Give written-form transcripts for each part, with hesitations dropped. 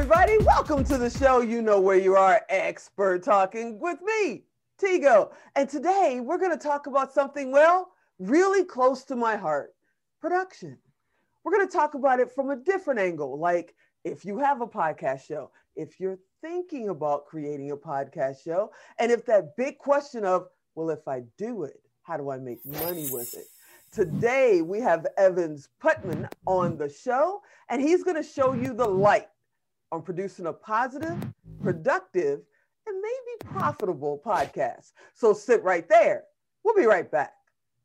everybody. Welcome to the show. You know where you are, Expert Talking with me, Tigo. And today we're going to talk about something, well, really close to my heart, production. We're going to talk about it from a different angle. Like if you have a podcast show, if you're thinking about creating a podcast show, and if that big question of, well, if I do it, how do I make money with it? Today, we have Evans Putman on the show, and he's going to show you the light on producing a positive, productive, and maybe profitable podcast. So sit right there. We'll be right back.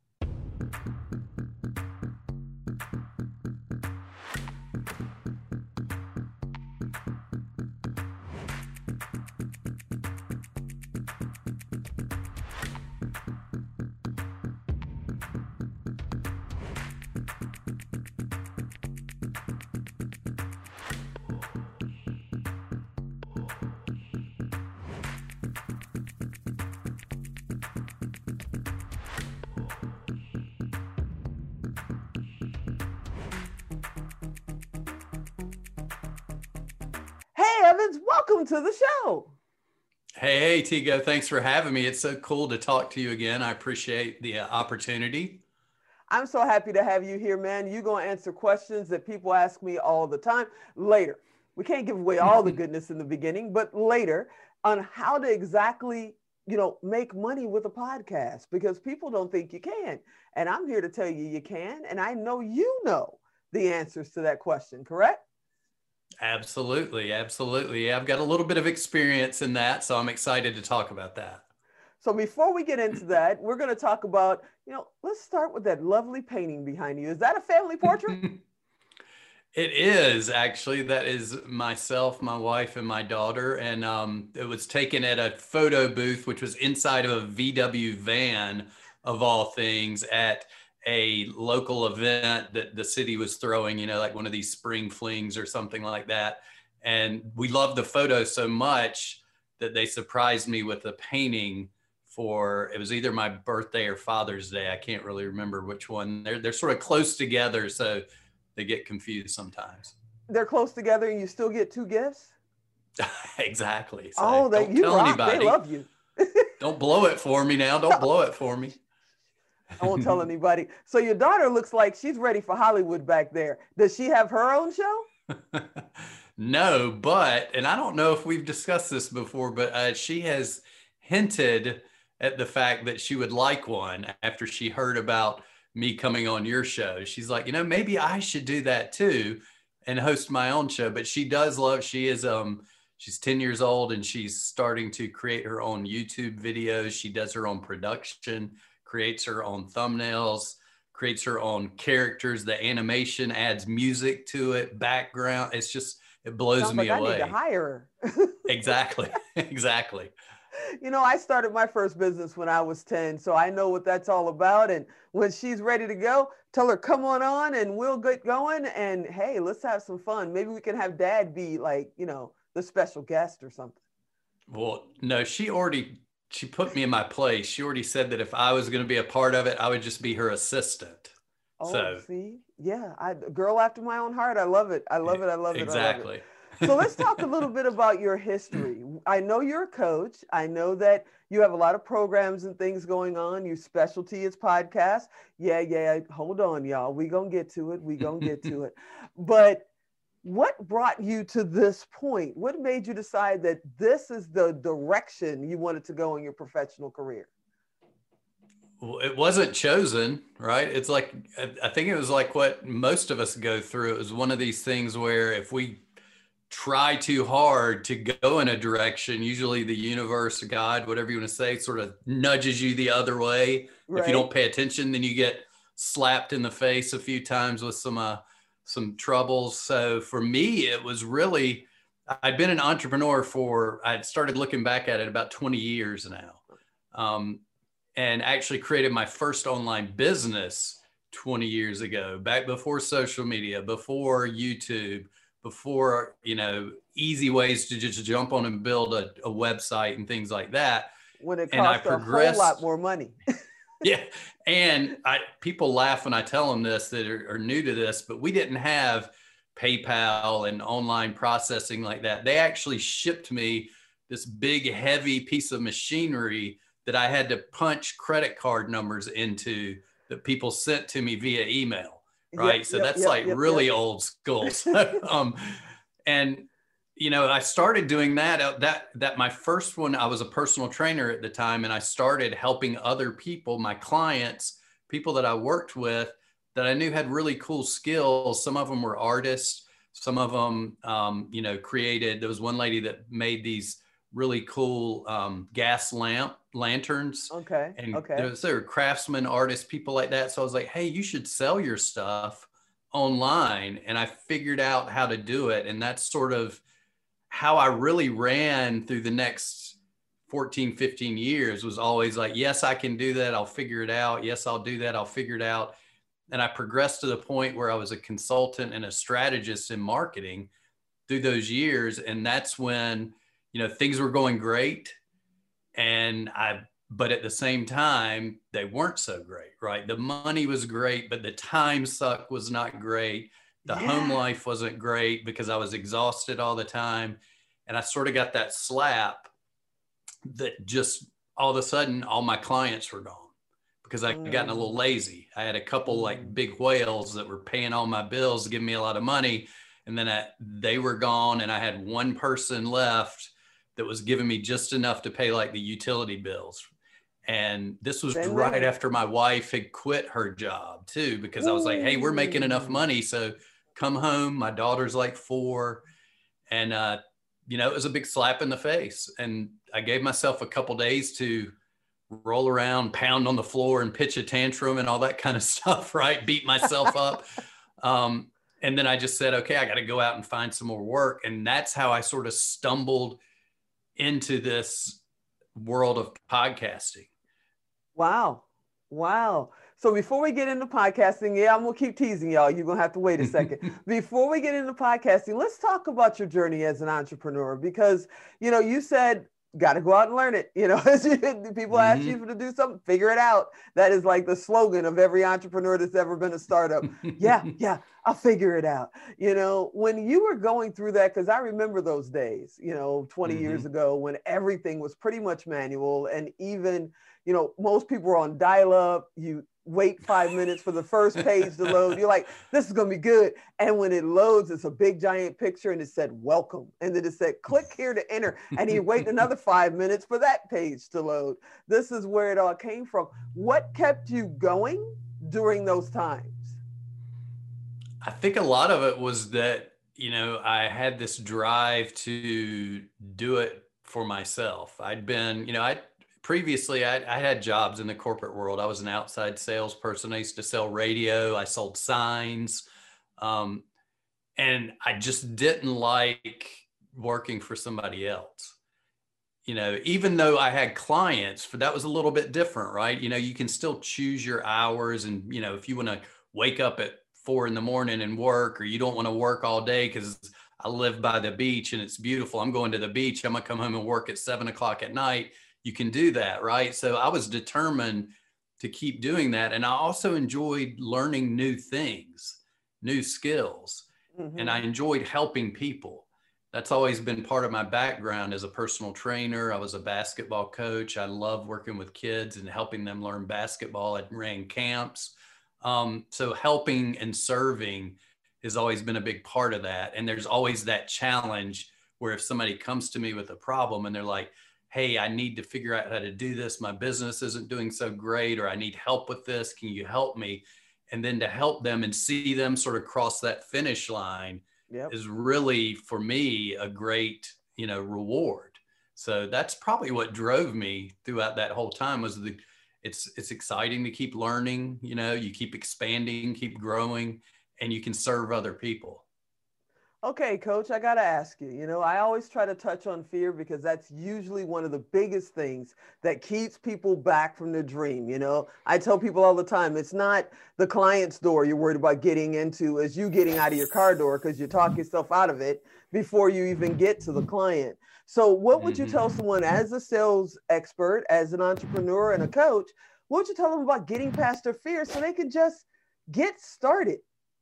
Evans, welcome to the show. Hey, Tigo, thanks for having me. It's so cool to talk to you again. I appreciate the opportunity. I'm so happy to have you here, man. You're going to answer questions that people ask me all the time later. We can't give away all the goodness in the beginning, but later on how to exactly, make money with a podcast, because people don't think you can. And I'm here to tell you you can. And I know you know the answers to that question, correct? Absolutely. Absolutely. I've got a little bit of experience in that, so I'm excited to talk about that. So before we get into that, we're going to talk about, let's start with that lovely painting behind you. Is that a family portrait? It is, actually. That is myself, my wife, and my daughter. And it was taken at a photo booth, which was inside of a VW van, of all things, at a local event that the city was throwing, like one of these spring flings or something like that. And we loved the photo so much that they surprised me with a painting it was either my birthday or Father's Day. I can't really remember which one. They're sort of close together, so they get confused sometimes. They're close together and you still get two gifts? Exactly. So don't tell anybody. They love you. Don't blow it for me now. Don't blow it for me. I won't tell anybody. So your daughter looks like she's ready for Hollywood back there. Does she have her own show? No, and I don't know if we've discussed this before, but she has hinted at the fact that she would like one after she heard about me coming on your show. She's like, maybe I should do that too and host my own show. But she's 10 years old and she's starting to create her own YouTube videos. She does her own production, creates her own thumbnails, creates her own characters. The animation adds music to it, background. It blows me away. I need to hire her. Exactly. Exactly. I started my first business when I was 10, so I know what that's all about. And when she's ready to go, tell her, come on and we'll get going. And hey, let's have some fun. Maybe we can have Dad be like, the special guest or something. Well, no, she put me in my place. She already said that if I was going to be a part of it, I would just be her assistant. Oh, see? Yeah. Girl after my own heart. I love it. I love it. Exactly. I love it. So let's talk a little bit about your history. I know you're a coach. I know that you have a lot of programs and things going on. Your specialty is podcast. Yeah. Hold on, y'all. We're going to get to it. But what brought you to this point? What made you decide that this is the direction you wanted to go in your professional career? Well, it wasn't chosen, right? It's like, I think it was like what most of us go through. It was one of these things where if we try too hard to go in a direction, usually the universe, God, whatever you want to say, sort of nudges you the other way. Right. If you don't pay attention, then you get slapped in the face a few times with some troubles. So for me, it was really, I'd been an entrepreneur I'd started looking back at it about 20 years now. And actually created my first online business 20 years ago, back before social media, before YouTube, before, easy ways to just jump on and build a website and things like that. When it costs a whole lot more money. Yeah. And people laugh when I tell them this that are new to this, but we didn't have PayPal and online processing like that. They actually shipped me this big, heavy piece of machinery that I had to punch credit card numbers into that people sent to me via email. Right. So that's like really old school. So, and, you know, I started doing that my first one, I was a personal trainer at the time, and I started helping other people, my clients, people that I worked with that I knew had really cool skills. Some of them were artists. Some of them, you know, created, there was one lady that made these really cool gas lanterns. Okay. And okay. there were craftsmen, artists, people like that. So I was like, hey, you should sell your stuff online. And I figured out how to do it. And that's sort of how I really ran through the next 14, 15 years, was always like, yes, I can do that. I'll figure it out. Yes, I'll do that. I'll figure it out. And I progressed to the point where I was a consultant and a strategist in marketing through those years. And that's when, you know, things were going great. But at the same time, they weren't so great, right? The money was great, but the time suck was not great. The home life wasn't great because I was exhausted all the time. And I sort of got that slap that just all of a sudden, all my clients were gone because I had gotten a little lazy. I had a couple like big whales that were paying all my bills, giving me a lot of money. And then they were gone. And I had one person left that was giving me just enough to pay like the utility bills. And this was right after my wife had quit her job too, because I was like, hey, we're making enough money. So come home. My daughter's like 4. And, you know, it was a big slap in the face. And I gave myself a couple days to roll around, pound on the floor and pitch a tantrum and all that kind of stuff, right? Beat myself up. And then I just said, okay, I got to go out and find some more work. And that's how I sort of stumbled into this world of podcasting. Wow. Wow. So before we get into podcasting, I'm going to keep teasing y'all. You're going to have to wait a second. Before we get into podcasting, let's talk about your journey as an entrepreneur, because, you know, you said, got to go out and learn it. You know, people ask you to do something, figure it out. That is like the slogan of every entrepreneur that's ever been a startup. Yeah, I'll figure it out. You know, when you were going through that, because I remember those days, you know, 20 years ago when everything was pretty much manual, and even, you know, most people were on dial-up. You wait 5 minutes for the first page to load. You're like, this is going to be good. And when it loads, it's a big giant picture and it said, welcome. And then it said, click here to enter. And you wait another 5 minutes for that page to load. This is where it all came from. What kept you going during those times? I think a lot of it was that, you know, I had this drive to do it for myself. I'd been, you know, previously, I had jobs in the corporate world. I was an outside salesperson. I used to sell radio. I sold signs. And I just didn't like working for somebody else. You know, even though I had clients, that was a little bit different, right? You know, you can still choose your hours. And, you know, if you want to wake up at 4 a.m. and work, or you don't want to work all day because I live by the beach and it's beautiful, I'm going to the beach, I'm going to come home and work at 7 o'clock at night. You can do that, right? So I was determined to keep doing that. And I also enjoyed learning new things, new skills, and I enjoyed helping people. That's always been part of my background as a personal trainer. I was a basketball coach. I love working with kids and helping them learn basketball. I ran camps. So helping and serving has always been a big part of that. And there's always that challenge where if somebody comes to me with a problem and they're like, hey, I need to figure out how to do this. My business isn't doing so great, or I need help with this. Can you help me? And then to help them and see them sort of cross that finish line is really, for me, a great, you know, reward. So that's probably what drove me throughout that whole time, was it's exciting to keep learning, you know, you keep expanding, keep growing, and you can serve other people. Okay, Coach, I got to ask you, you know, I always try to touch on fear because that's usually one of the biggest things that keeps people back from their dream. You know, I tell people all the time, it's not the client's door you're worried about getting into, as you getting out of your car door, because you talk yourself out of it before you even get to the client. So what would you tell someone as a sales expert, as an entrepreneur and a coach, what would you tell them about getting past their fear so they can just get started?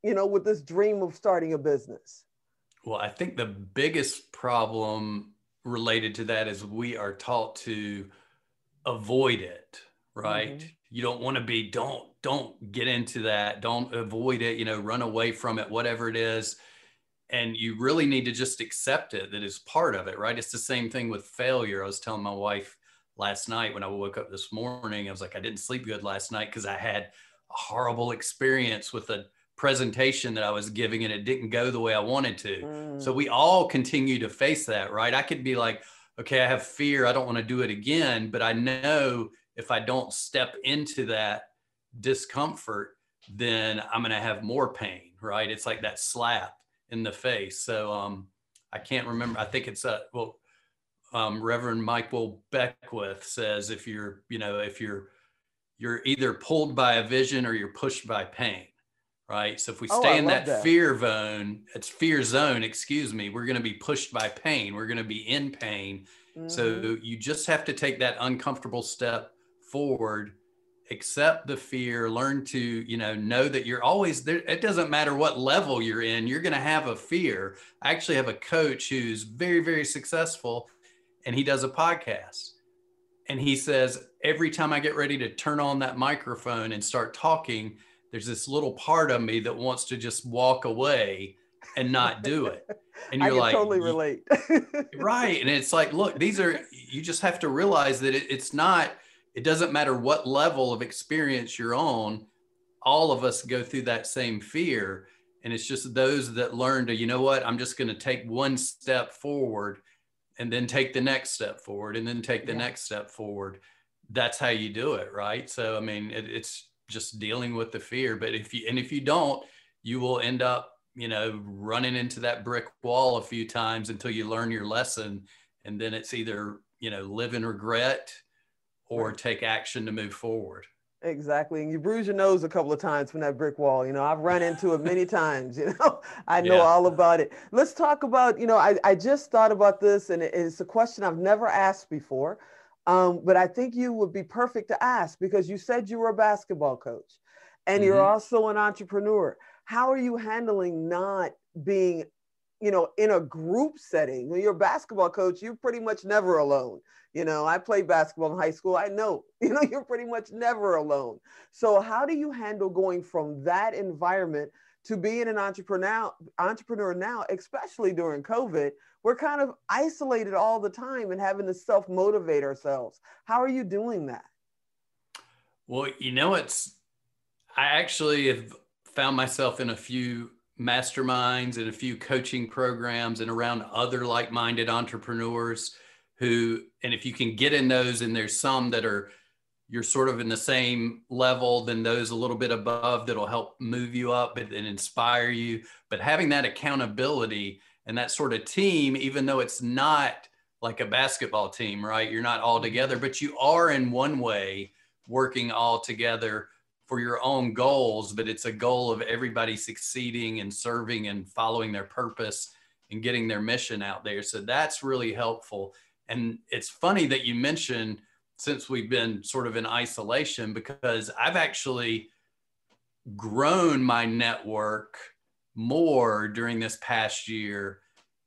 with this dream of starting a business? Well, I think the biggest problem related to that is we are taught to avoid it, right? Mm-hmm. You don't want to be, don't get into that. Don't avoid it, run away from it, whatever it is. And you really need to just accept it, that it's part of it, right? It's the same thing with failure. I was telling my wife last night when I woke up this morning, I was like, I didn't sleep good last night because I had a horrible experience with a presentation that I was giving and it didn't go the way I wanted to. So we all continue to face that, right? I could be like, okay, I have fear. I don't want to do it again, but I know if I don't step into that discomfort, then I'm going to have more pain, right? It's like that slap in the face. So I can't remember. I think it's Reverend Michael Beckwith says if you're either pulled by a vision or you're pushed by pain, right? So if we stay in that fear zone, excuse me, we're going to be pushed by pain. We're going to be in pain. Mm-hmm. So you just have to take that uncomfortable step forward, accept the fear, learn to, know that you're always there. It doesn't matter what level you're in, you're going to have a fear. I actually have a coach who's very, very successful, and he does a podcast. And he says, every time I get ready to turn on that microphone and start talking, there's this little part of me that wants to just walk away and not do it. And you're like, totally relate. Right. And it's like, look, you just have to realize that it doesn't matter what level of experience you're on. All of us go through that same fear. And it's just those that learn to, you know what, I'm just going to take one step forward and then take the next step forward and then take the next step forward. That's how you do it. Right. So, I mean, it's just dealing with the fear, but if you don't, you will end up, running into that brick wall a few times until you learn your lesson. And then it's either, live in regret or take action to move forward. Exactly. And you bruise your nose a couple of times from that brick wall. I've run into it many times, I know all about it. Let's talk about, I just thought about this, and it's a question I've never asked before. But I think you would be perfect to ask because you said you were a basketball coach and you're also an entrepreneur. How are you handling not being, in a group setting? When you're a basketball coach, you're pretty much never alone. I played basketball in high school. I know, you're pretty much never alone. So how do you handle going from that environment to being an entrepreneur now, especially during COVID? We're kind of isolated all the time and having to self-motivate ourselves. How are you doing that? Well, I actually have found myself in a few masterminds and a few coaching programs and around other like-minded entrepreneurs and if you can get in those, and there's some that you're sort of in the same level than those a little bit above, that'll help move you up and inspire you. But having that accountability and that sort of team, even though it's not like a basketball team, right? You're not all together, but you are in one way working all together for your own goals, but it's a goal of everybody succeeding and serving and following their purpose and getting their mission out there. So that's really helpful. And it's funny that you mentioned, since we've been sort of in isolation, because I've actually grown my network more during this past year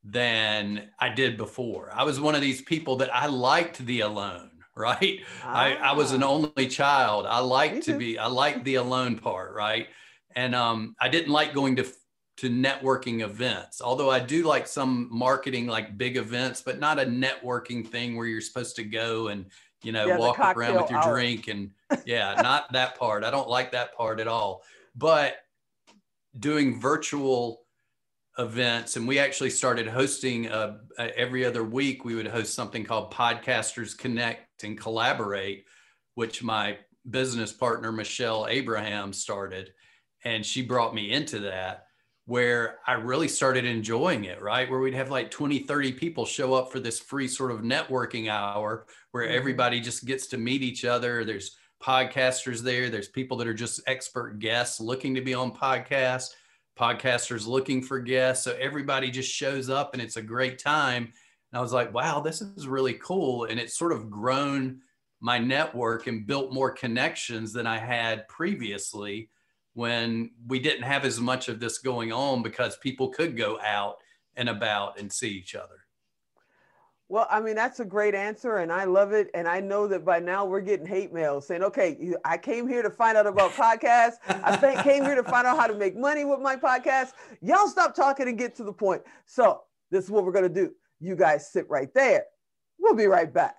than I did before. I was one of these people that I liked the alone, right? I was an only child. I liked the alone part, right? And I didn't like going to networking events, although I do like some marketing, like big events, but not a networking thing where you're supposed to go and, walk around with your drink and not that part. I don't like that part at all. But doing virtual events, and we actually started hosting every other week, we would host something called Podcasters Connect and Collaborate, which my business partner, Michelle Abraham, started. And she brought me into that, where I really started enjoying it, right? Where we'd have like 20, 30 people show up for this free sort of networking hour where everybody just gets to meet each other. There's podcasters there. There's people that are just expert guests looking to be on podcasts, podcasters looking for guests. So everybody just shows up and it's a great time. And I was like, wow, this is really cool. And it's sort of grown my network and built more connections than I had previously when we didn't have as much of this going on because people could go out and about and see each other. Well, I mean, that's a great answer, and I love it. And I know that by now we're getting hate mail saying, okay, I came here to find out about podcasts. Came here to find out how to make money with my podcast. Y'all stop talking and get to the point. So this is what we're going to do. You guys sit right there. We'll be right back.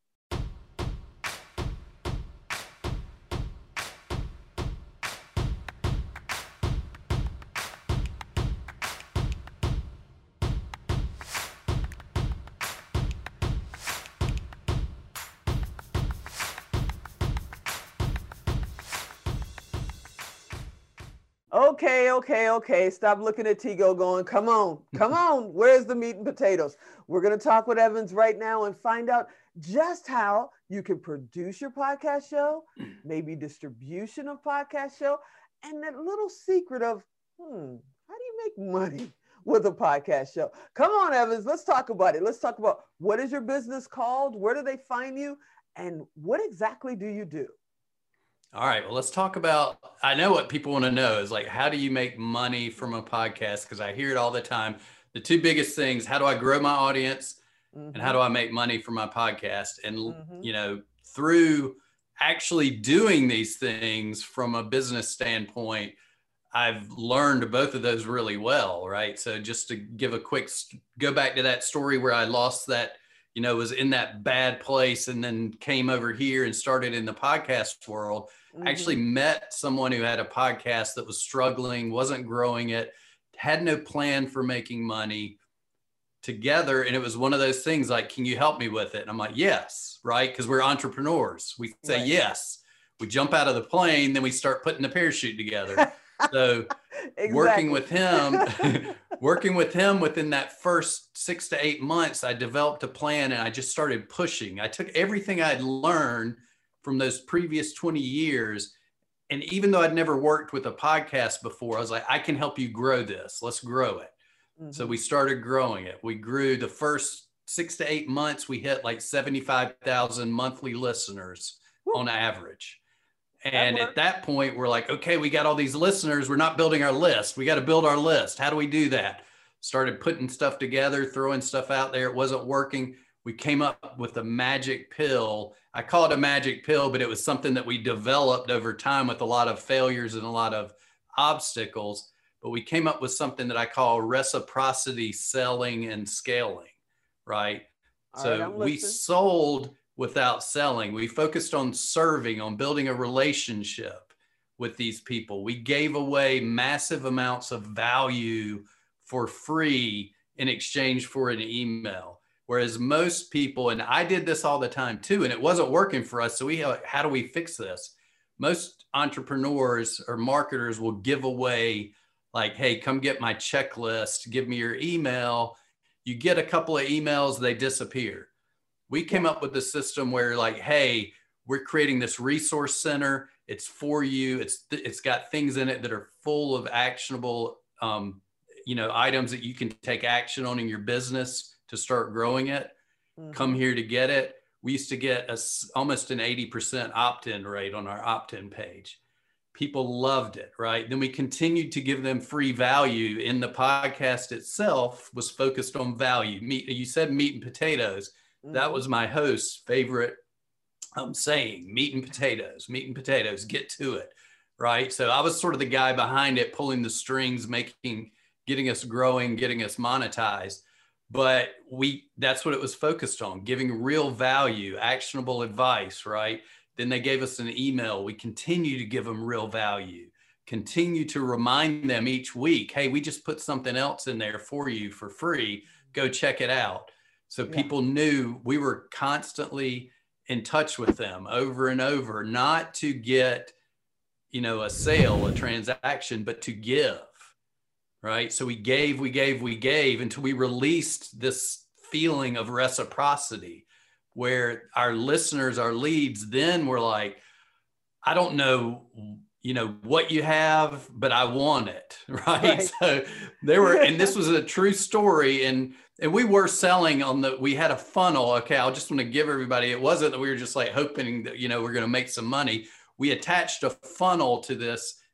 Okay. Stop looking at Tigo going, come on. Where's the meat and potatoes? We're going to talk with Evans right now and find out just how you can produce your podcast show, maybe distribution of podcast show, and that little secret of, how do you make money with a podcast show? Come on, Evans, let's talk about it. Let's talk about what is your business called? Where do they find you? And what exactly do you do? All right, well, let's talk about, I know what people want to know is like, how do you make money from a podcast? Because I hear it all the time. The two biggest things, how do I grow my audience and how do I make money from my podcast? And, you know, through actually doing these things from a business standpoint, I've learned both of those really well, right? So just to give a quick, go back to that story where I lost that, you know, was in that bad place and then came over here and started in the podcast world. I actually met someone who had a podcast that was struggling, wasn't growing it, had no plan for making money together. And it was one of those things like, can you help me with it? And I'm like, yes, right? Because we're entrepreneurs. We say yes. We jump out of the plane, then we start putting the parachute together. So working with him within that first 6 to 8 months, I developed a plan and I just started pushing. I took everything I'd learned from those previous 20 years. And even though I'd never worked with a podcast before, I was like, I can help you grow this. Let's grow it. So we started growing it. We grew the first 6 to 8 months. We hit like 75,000 monthly listeners on average. And at that point, we're like, okay, we got all these listeners. We're not building our list. We got to build our list. How do we do that? Started putting stuff together, throwing stuff out there. It wasn't working. We came up with a magic pill. I call it a magic pill, but it was something that we developed over time with a lot of failures and a lot of obstacles. But we came up with something that I call reciprocity selling and scaling, right? So we sold without selling. We focused on serving, on building a relationship with these people. We gave away massive amounts of value for free in exchange for an email. Whereas most people, and I did this all the time too, and it wasn't working for us. So how do we fix this? Most entrepreneurs or marketers will give away like, hey, come get my checklist, give me your email. You get a couple of emails, they disappear. We came up with a system where like, hey, we're creating this resource center. It's for you. It's got things in it that are full of actionable, items that you can take action on in your business to start growing it. Come here to get it. We used to get almost an 80% opt-in rate on our opt-in page. People loved it, right? Then we continued to give them free value. In the podcast itself was focused on value. You said meat and potatoes. That was my host's favorite saying, meat and potatoes, get to it, right? So I was sort of the guy behind it, pulling the strings, getting us growing, getting us monetized. But that's what it was focused on, giving real value, actionable advice, right? Then they gave us an email. We continue to give them real value, continue to remind them each week, hey, we just put something else in there for you for free. Go check it out. So people knew we were constantly in touch with them over and over, not to get, a sale, a transaction, but to give, right? So we gave until we released this feeling of reciprocity where our listeners, our leads then were like, I don't know, what you have, but I want it, right? So they were, and this was a true story. And we were selling we had a funnel. Okay. I just want to give everybody, it wasn't that we were just like hoping that, we're going to make some money. We attached a funnel to this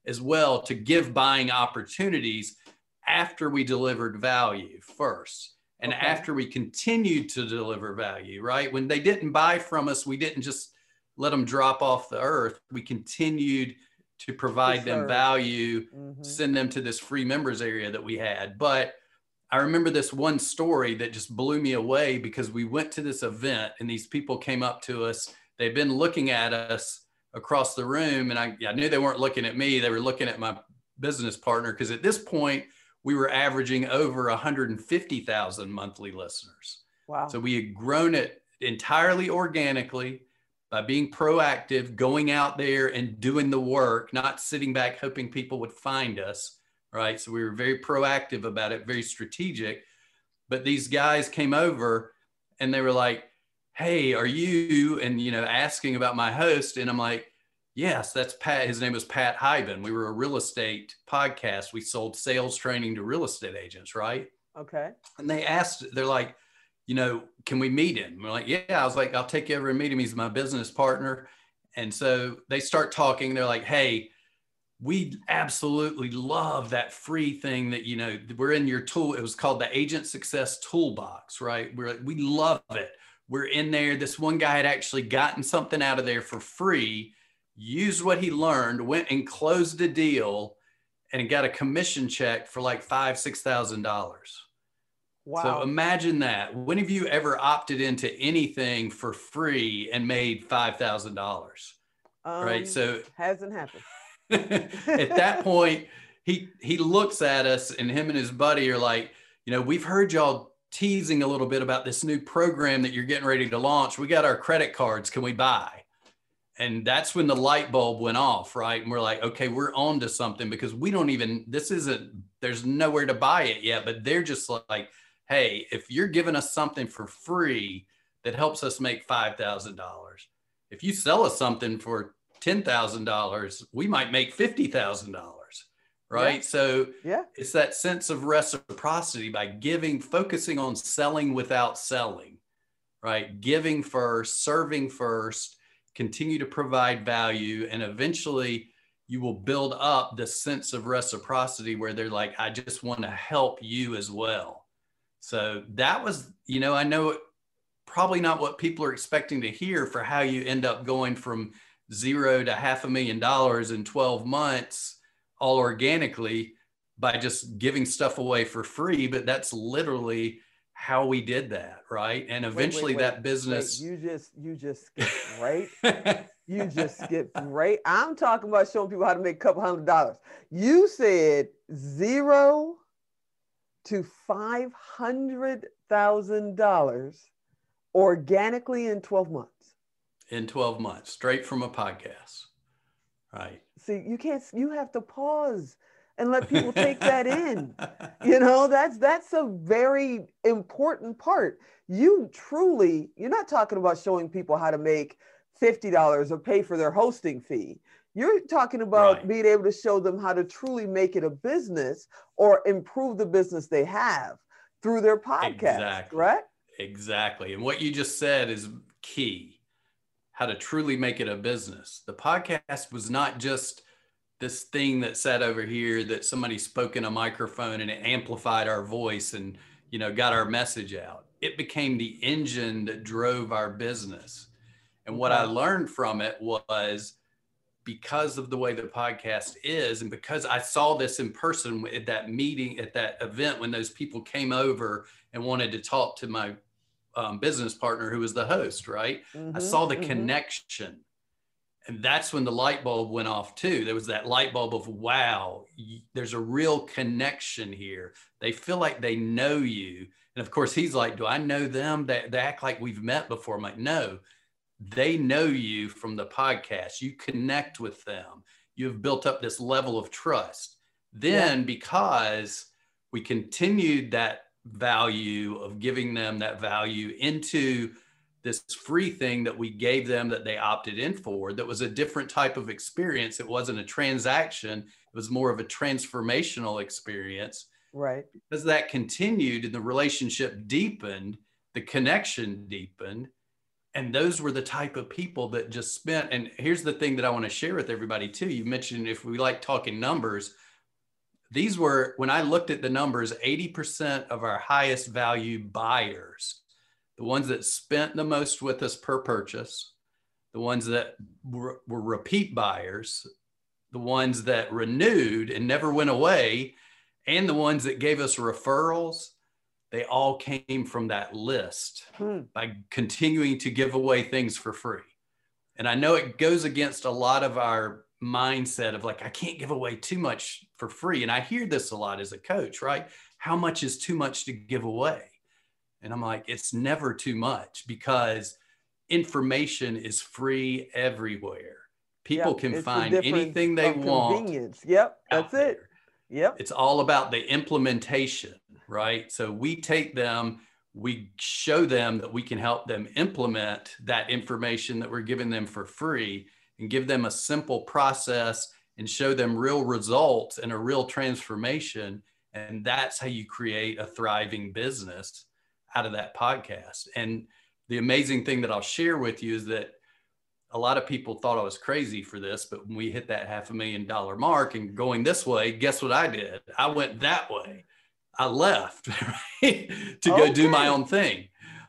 as well to give buying opportunities after we delivered value first. And after we continued to deliver value, right? When they didn't buy from us, we didn't just let them drop off the earth. We continued to provide them value, send them to this free members area that we had. But I remember this one story that just blew me away, because we went to this event and these people came up to us. They've been looking at us across the room, and I knew they weren't looking at me. They were looking at my business partner, because at this point we were averaging over 150,000 monthly listeners. Wow. So we had grown it entirely organically by being proactive, going out there and doing the work, not sitting back hoping people would find us, right? So we were very proactive about it, very strategic. But these guys came over and they were like, hey, are you, and, you know, asking about my host. And I'm like, yes, that's Pat. His name was Pat Hyben. We were a real estate podcast. We sold sales training to real estate agents, right? Okay. And they asked, they're like, you know, can we meet him? We're like, yeah. I was like, I'll take you over and meet him. He's my business partner. And so they start talking. They're like, hey, we absolutely love that free thing that, you know, we're in your tool. It was called the Agent Success Toolbox, right? We're like, we love it. We're in there. This one guy had actually gotten something out of there for free, used what he learned, went and closed a deal, and got a commission check for like $5,000-$6,000. Wow. So imagine that. When have you ever opted into anything for free and made $5,000? Right. So hasn't happened. At that point, he looks at us, and him and his buddy are like, you know, we've heard y'all teasing a little bit about this new program that you're getting ready to launch. We got our credit cards. Can we buy? And that's when the light bulb went off, right? And we're like, okay, we're on to something, because we don't even, there's nowhere to buy it yet, but they're just like, hey, if you're giving us something for free that helps us make $5,000, if you sell us something for $10,000, we might make $50,000, right? Yeah. So it's that sense of reciprocity by focusing on selling without selling, right? Giving first, serving first, continue to provide value, and eventually you will build up the sense of reciprocity where they're like, I just want to help you as well. So that was, you know, I know probably not what people are expecting to hear for how you end up going from zero to $500,000 in 12 months, all organically by just giving stuff away for free. But that's literally how we did that, right? And eventually that business. You just skipped right. You just skipped right. I'm talking about showing people how to make a couple $100. You said $0 to $500,000 organically in 12 months. In 12 months, straight from a podcast, right? See, you have to pause and let people take that in. You know, that's a very important part. You're not talking about showing people how to make $50 or pay for their hosting fee. You're talking about being able to show them how to truly make it a business or improve the business they have through their podcast, right? Exactly. And what you just said is key. How to truly make it a business. The podcast was not just this thing that sat over here that somebody spoke in a microphone and it amplified our voice and, you know, got our message out. It became the engine that drove our business. And what I learned from it was, because of the way the podcast is, and because I saw this in person at that meeting, at that event, when those people came over and wanted to talk to my business partner who was the host, right? I saw the connection, and that's when the light bulb went off too. There was that light bulb of, wow, there's a real connection here. They feel like they know you. And of course he's like, do I know them? They act like we've met before. I'm like, no, they know you from the podcast. You connect with them. You've built up this level of trust. Then because we continued that value of giving them that value into this free thing that we gave them that they opted in for, that was a different type of experience. It wasn't a transaction. It was more of a transformational experience. Right. As that continued and the relationship deepened, the connection deepened. And those were the type of people that just spent. And here's the thing that I want to share with everybody too. You mentioned if we like talking numbers, these were, when I looked at the numbers, 80% of our highest value buyers, the ones that spent the most with us per purchase, the ones that were repeat buyers, the ones that renewed and never went away, and the ones that gave us referrals, they all came from that list by continuing to give away things for free. And I know it goes against a lot of our mindset of like, I can't give away too much for free. And I hear this a lot as a coach, right? How much is too much to give away? And I'm like, it's never too much, because information is free everywhere. People can find anything they want. Yep, that's it. Yep. It's all about the implementation, right? So we take them, we show them that we can help them implement that information that we're giving them for free, and give them a simple process and show them real results and a real transformation. And that's how you create a thriving business out of that podcast. And the amazing thing that I'll share with you is that a lot of people thought I was crazy for this, but when we hit that $500,000 mark and going this way, guess what I did? I went that way. I left, right? to go do my own thing.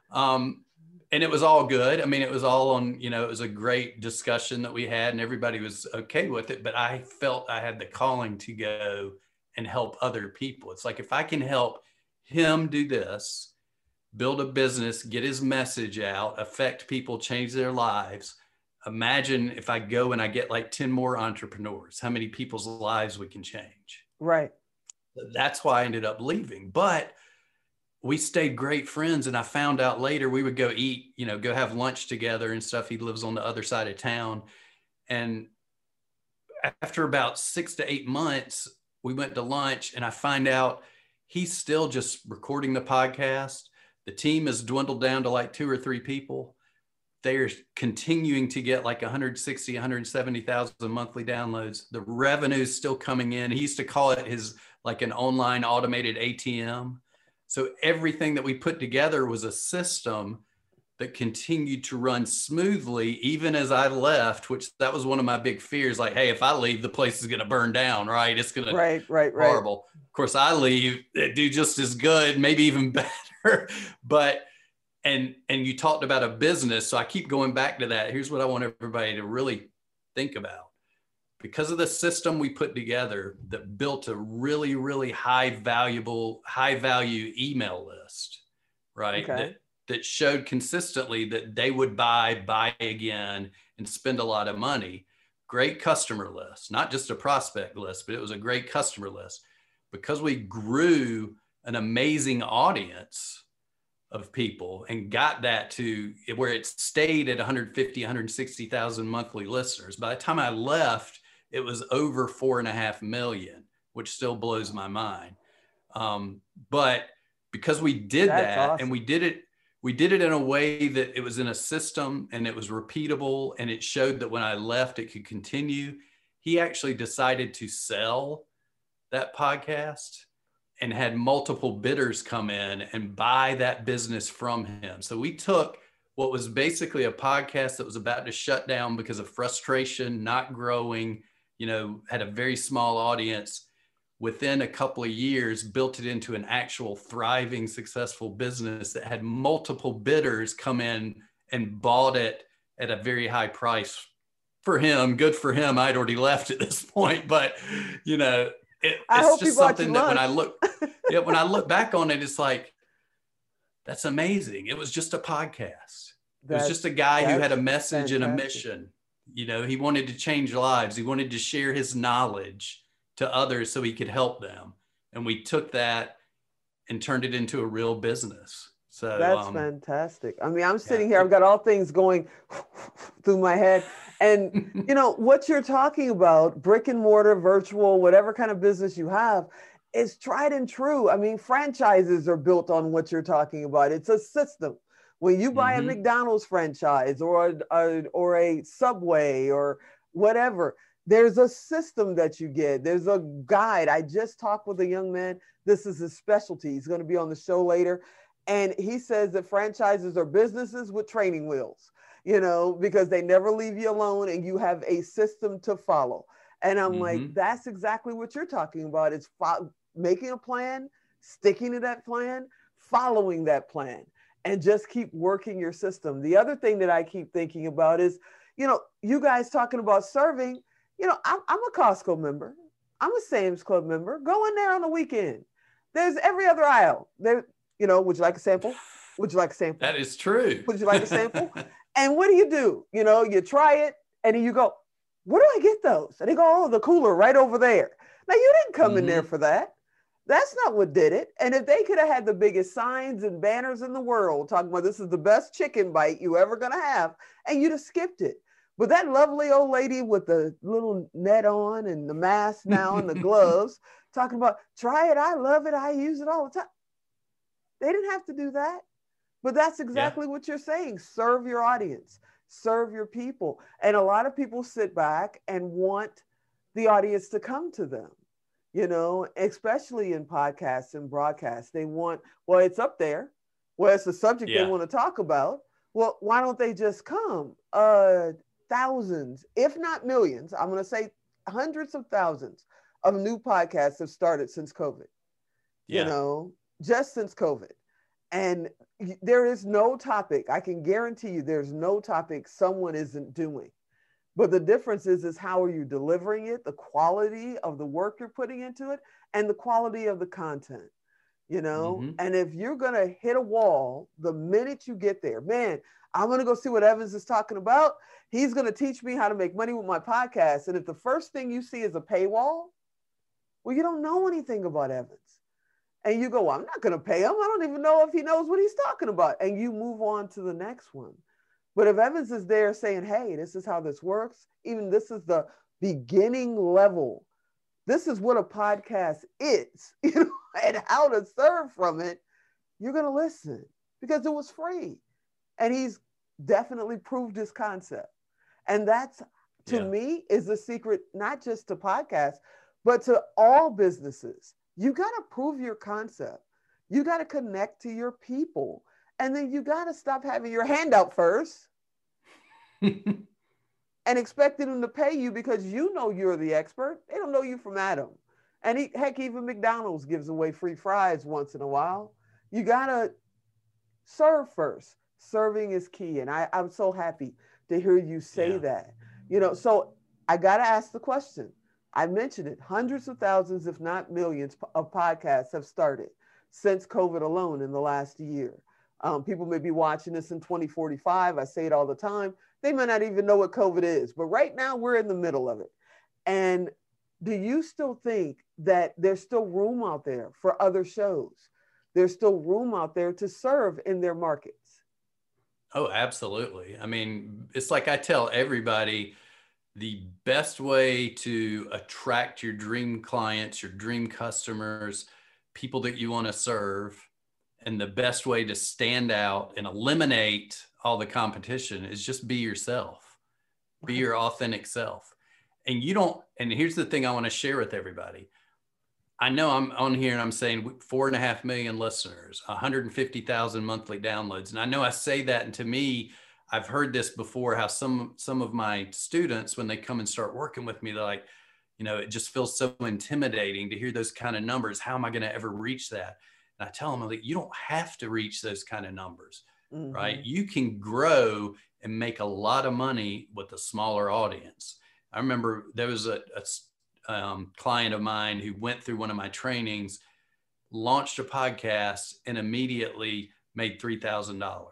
And it was all good. I mean, it was all on, you know, it was a great discussion that we had and everybody was okay with it, but I felt I had the calling to go and help other people. It's like, if I can help him do this, build a business, get his message out, affect people, change their lives. Imagine if I go and I get like 10 more entrepreneurs, how many people's lives we can change. Right. That's why I ended up leaving. But we stayed great friends. And I found out later we would go eat, you know, go have lunch together and stuff. He lives on the other side of town. And after about 6 to 8 months, we went to lunch and I find out he's still just recording the podcast. The team has dwindled down to like 2 or 3 people. They're continuing to get like 160, 170,000 monthly downloads. The revenue is still coming in. He used to call it his, like an online automated ATM. So everything that we put together was a system that continued to run smoothly, even as I left, which that was one of my big fears. Like, hey, if I leave, the place is going to burn down, right? It's going to right. horrible. Of course, I leave, they do just as good, maybe even better. But, and you talked about a business. So I keep going back to that. Here's what I want everybody to really think about. Because of the system we put together that built a really, really high value email list, right? Okay. That showed consistently that they would buy again and spend a lot of money. Great customer list, not just a prospect list, but it was a great customer list. Because we grew an amazing audience of people and got that to where it stayed at 150, 160,000 monthly listeners. By the time I left, it was over 4.5 million, which still blows my mind. But because we did that, awesome. And we did it in a way that it was in a system and it was repeatable and it showed that when I left, it could continue. He actually decided to sell that podcast and had multiple bidders come in and buy that business from him. So we took what was basically a podcast that was about to shut down because of frustration, not growing, you know, had a very small audience. Within a couple of years, built it into an actual thriving, successful business that had multiple bidders come in and bought it at a very high price for him. Good for him. I'd already left at this point, but you know, it's just something that when I look back on it, it's like, that's amazing. It was just a podcast. It was just a guy who had a message and a mission. You know, he wanted to change lives. He wanted to share his knowledge to others so he could help them. And we took that and turned it into a real business. So that's fantastic. I mean, I'm sitting here, I've got all things going through my head. And, you know, what you're talking about, brick and mortar, virtual, whatever kind of business you have, is tried and true. I mean, franchises are built on what you're talking about. It's a system. When you buy a McDonald's franchise or a Subway or whatever, there's a system that you get. There's a guide. I just talked with a young man. This is his specialty. He's going to be on the show later. And he says that franchises are businesses with training wheels, you know, because they never leave you alone and you have a system to follow. And I'm like, that's exactly what you're talking about. It's making a plan, sticking to that plan, following that plan, and just keep working your system. The other thing that I keep thinking about is, you know, you guys talking about serving, you know, I'm a Costco member. I'm a Sam's Club member. Go in there on the weekend. There's every other aisle. There, you know, would you like a sample? Would you like a sample? That is true. Would you like a sample? And what do? You know, you try it and then you go, where do I get those? And they go, oh, the cooler right over there. Now, you didn't come in there for that. That's not what did it. And if they could have had the biggest signs and banners in the world talking about this is the best chicken bite you ever going to have, and you'd have skipped it. But that lovely old lady with the little net on and the mask now and the gloves talking about, try it, I love it, I use it all the time. They didn't have to do that. But that's exactly what you're saying. Serve your audience, serve your people. And a lot of people sit back and want the audience to come to them, you know, especially in podcasts and broadcasts. They want, well, it's up there. Well, it's the subject they want to talk about. Well, why don't they just come? Thousands, if not millions, I'm going to say hundreds of thousands of new podcasts have started since COVID, you know, just since COVID. And there is no topic, I can guarantee you there's no topic someone isn't doing. But the difference is how are you delivering it, the quality of the work you're putting into it, and the quality of the content, you know? And if you're going to hit a wall the minute you get there, man, I'm going to go see what Evans is talking about. He's going to teach me how to make money with my podcast. And if the first thing you see is a paywall, well, you don't know anything about Evans. And you go, well, I'm not going to pay him. I don't even know if he knows what he's talking about. And you move on to the next one. But if Evans is there saying, hey, this is how this works, even this is the beginning level, this is what a podcast is, you know, and how to serve from it, you're going to listen because it was free. And he's definitely proved his concept. And that's, to me, is the secret, not just to podcasts, but to all businesses. You got to prove your concept. You got to connect to your people. And then you got to stop having your hand out first and expecting them to pay you because you know you're the expert. They don't know you from Adam. And heck, even McDonald's gives away free fries once in a while. You got to serve first. Serving is key. And I'm so happy to hear you say that. You know, so I got to ask the question. I mentioned it. Hundreds of thousands, if not millions, of podcasts have started since COVID alone in the last year. People may be watching this in 2045. I say it all the time. They may not even know what COVID is, but right now we're in the middle of it. And do you still think that there's still room out there for other shows? There's still room out there to serve in their markets? Oh, absolutely. I mean, it's like I tell everybody, the best way to attract your dream clients, your dream customers, people that you want to serve, and the best way to stand out and eliminate all the competition is just be yourself, be your authentic self. And and here's the thing I want to share with everybody. I know I'm on here and I'm saying 4.5 million listeners, 150,000 monthly downloads. And I know I say that, and to me, I've heard this before, how some of my students, when they come and start working with me, they're like, you know, it just feels so intimidating to hear those kind of numbers. How am I going to ever reach that? And I tell them, like, you don't have to reach those kind of numbers, right? You can grow and make a lot of money with a smaller audience. I remember there was a client of mine who went through one of my trainings, launched a podcast, and immediately made $3,000.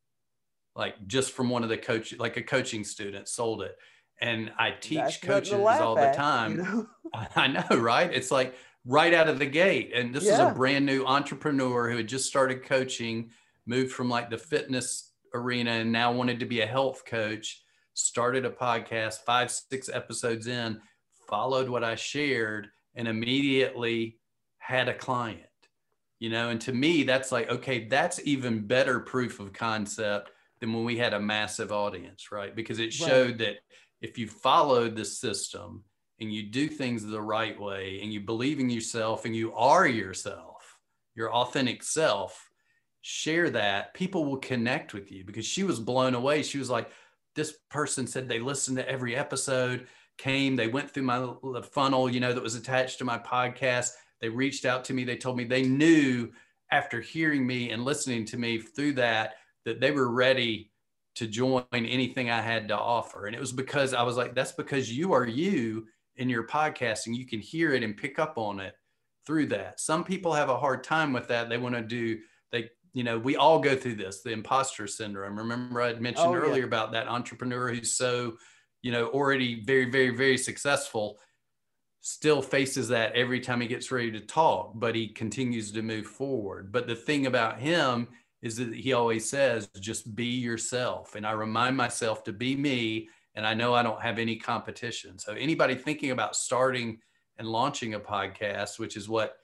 Like just from one of the like a coaching student sold it. And I teach coaches all the time. You know? I know, right? It's like right out of the gate. And this is a brand new entrepreneur who had just started coaching, moved from like the fitness arena and now wanted to be a health coach, started a podcast, 5-6 episodes in, followed what I shared, and immediately had a client, you know? And to me, that's like, okay, that's even better proof of concept than when we had a massive audience, right? Because it showed that if you followed the system and you do things the right way and you believe in yourself and you are yourself, your authentic self, share that, people will connect with you, because she was blown away. She was like, this person said they listened to every episode, they went through the funnel, that was attached to my podcast. They reached out to me. They told me they knew after hearing me and listening to me through that they were ready to join anything I had to offer. And it was because I was like, that's because you are you in your podcasting. You can hear it and pick up on it through that. Some people have a hard time with that. They want to do, we all go through this, the imposter syndrome. Remember I had mentioned earlier about that entrepreneur who's so, already very, very, very successful, still faces that every time he gets ready to talk, but he continues to move forward. But the thing about him is that he always says, just be yourself. And I remind myself to be me. And I know I don't have any competition. So anybody thinking about starting and launching a podcast, which is what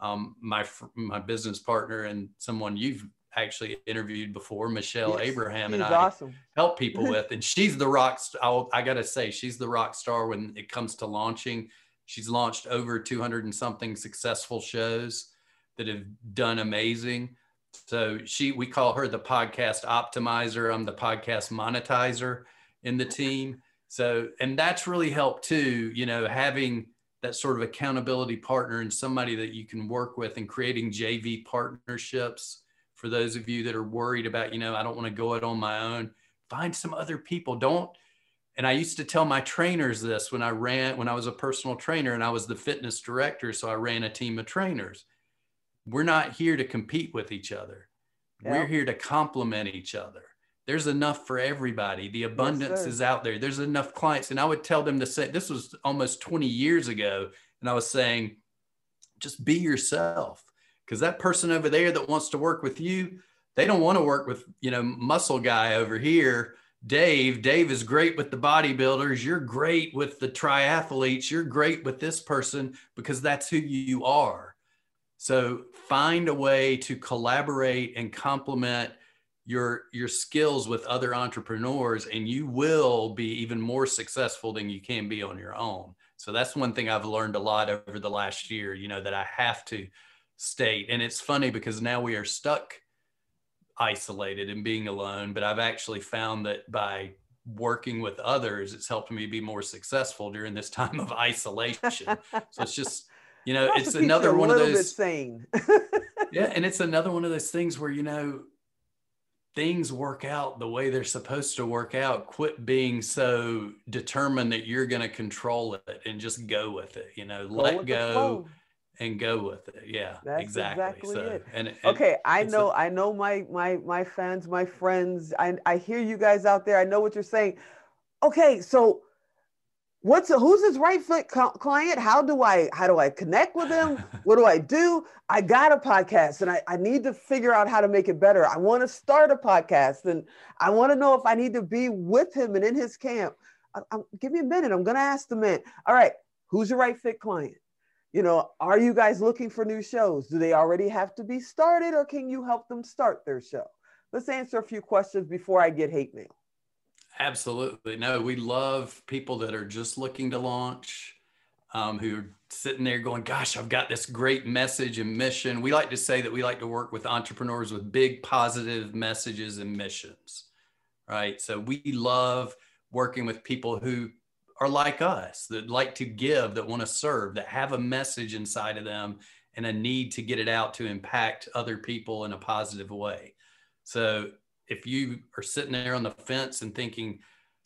my business partner and someone you've actually interviewed before, Michelle Abraham, and I help people with. And she's the rock star. I got to say, she's the rock star when it comes to launching. She's launched over 200 and something successful shows that have done amazing. So we call her the podcast optimizer. I'm the podcast monetizer in the team. So, and that's really helped too, having that sort of accountability partner and somebody that you can work with, and creating JV partnerships. For those of you that are worried about, I don't want to go it on my own, find some other people. And I used to tell my trainers this when I was a personal trainer and I was the fitness director. So I ran a team of trainers. We're not here to compete with each other. Yep. We're here to complement each other. There's enough for everybody. The abundance is out there. There's enough clients. And I would tell them to say, this was almost 20 years ago. And I was saying, just be yourself. Because that person over there that wants to work with you, they don't want to work with, muscle guy over here. Dave is great with the bodybuilders. You're great with the triathletes. You're great with this person because that's who you are. So find a way to collaborate and complement your skills with other entrepreneurs, and you will be even more successful than you can be on your own. So that's one thing I've learned a lot over the last year, that I have to state. And it's funny because now we are stuck isolated and being alone, but I've actually found that by working with others, it's helped me be more successful during this time of isolation. So it's just, it's another one of those sane. Yeah. And it's another one of those things where, things work out the way they're supposed to work out. Quit being so determined that you're going to control it and just go with it, let go and go with it. Yeah, that's exactly so, it. And okay, I know my fans, my friends, I hear you guys out there. I know what you're saying. Okay, so who's his right fit client? How do I connect with him? What do I do? I got a podcast and I need to figure out how to make it better. I want to start a podcast and I want to know if I need to be with him and in his camp. Give me a minute. I'm going to ask the man. All right, who's your right fit client? Are you guys looking for new shows? Do they already have to be started, or can you help them start their show? Let's answer a few questions before I get hate mail. Absolutely. No, we love people that are just looking to launch, who are sitting there going, gosh, I've got this great message and mission. We like to say that we like to work with entrepreneurs with big positive messages and missions, right? So we love working with people who are like us, that like to give, that want to serve, that have a message inside of them and a need to get it out to impact other people in a positive way. So if you are sitting there on the fence and thinking,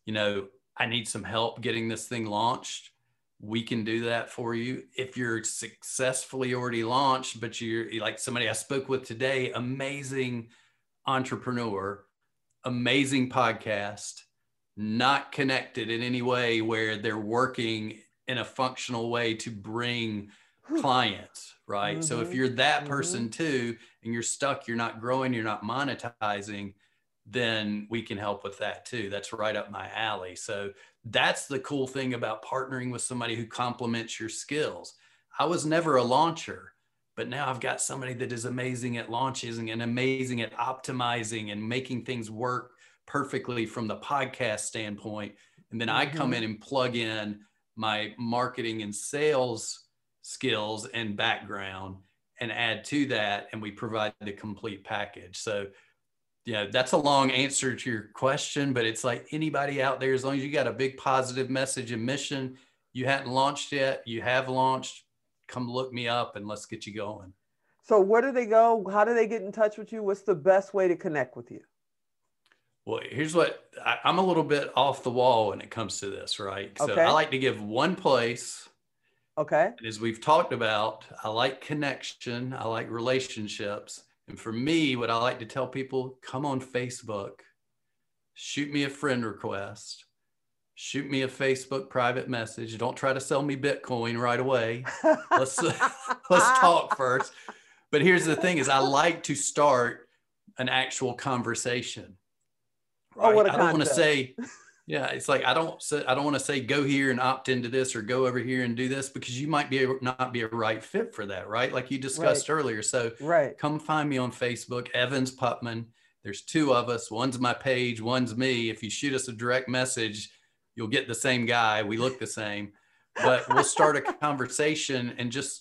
I need some help getting this thing launched, we can do that for you. If you're successfully already launched, but you're like somebody I spoke with today, amazing entrepreneur, amazing podcast, not connected in any way where they're working in a functional way to bring clients, right? Mm-hmm. So if you're that person too, and you're stuck, you're not growing, you're not monetizing, then we can help with that too. That's right up my alley. So that's the cool thing about partnering with somebody who complements your skills. I was never a launcher, but now I've got somebody that is amazing at launches and amazing at optimizing and making things work perfectly from the podcast standpoint. And then I come in and plug in my marketing and sales skills and background, and add to that, and we provide the complete package. So, that's a long answer to your question, but it's like anybody out there, as long as you got a big positive message and mission, you hadn't launched yet, you have launched, come look me up and let's get you going. So where do they go? How do they get in touch with you? What's the best way to connect with you? Well, here's what I'm a little bit off the wall when it comes to this, right? So Okay. I like to give one place. Okay. And as we've talked about, I like connection, I like relationships. And for me, what I like to tell people, come on Facebook, shoot me a friend request, shoot me a Facebook private message. Don't try to sell me Bitcoin right away. Let's talk first. But here's the thing is I like to start an actual conversation. Right? Oh, what a I don't want to concept. say, it's like I don't want to say go here and opt into this or go over here and do this, because you might not be a right fit for that, right? Like you discussed earlier. So come find me on Facebook, Evans Putman. There's two of us. One's my page, one's me. If you shoot us a direct message, you'll get the same guy. We look the same, but we'll start a conversation and just,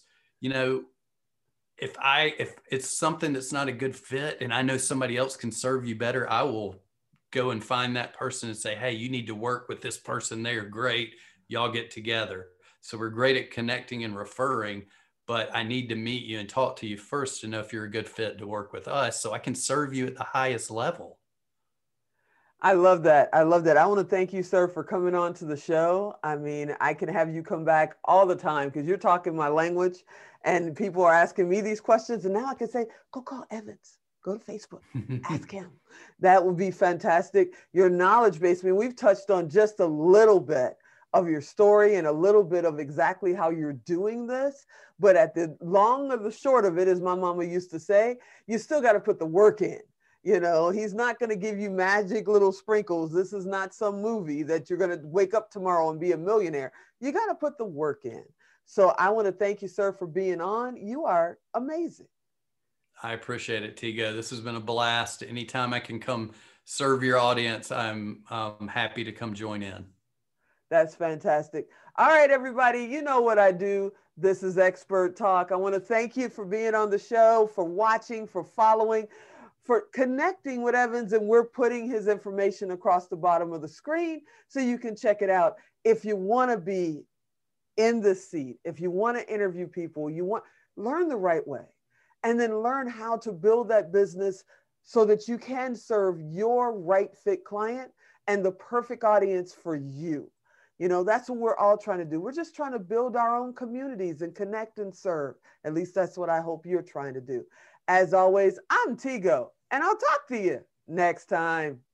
if it's something that's not a good fit and I know somebody else can serve you better, I will go and find that person and say, hey, you need to work with this person. They're great. Y'all get together. So we're great at connecting and referring, but I need to meet you and talk to you first to know if you're a good fit to work with us so I can serve you at the highest level. I love that. I love that. I want to thank you, sir, for coming on to the show. I mean, I can have you come back all the time because you're talking my language and people are asking me these questions. And now I can say, go call Evans. Go to Facebook, ask him. That would be fantastic. Your knowledge base, I mean, we've touched on just a little bit of your story and a little bit of exactly how you're doing this. But at the long or the short of it, as my mama used to say, you still got to put the work in. He's not going to give you magic little sprinkles. This is not some movie that you're going to wake up tomorrow and be a millionaire. You got to put the work in. So I want to thank you, sir, for being on. You are amazing. I appreciate it, Tigo. This has been a blast. Anytime I can come serve your audience, I'm happy to come join in. That's fantastic. All right, everybody, you know what I do. This is Expert Talk. I want to thank you for being on the show, for watching, for following, for connecting with Evans, and we're putting his information across the bottom of the screen so you can check it out. If you want to be in the seat, if you want to interview people, learn the right way. And then learn how to build that business so that you can serve your right fit client and the perfect audience for you. That's what we're all trying to do. We're just trying to build our own communities and connect and serve. At least that's what I hope you're trying to do. As always, I'm Tigo, and I'll talk to you next time.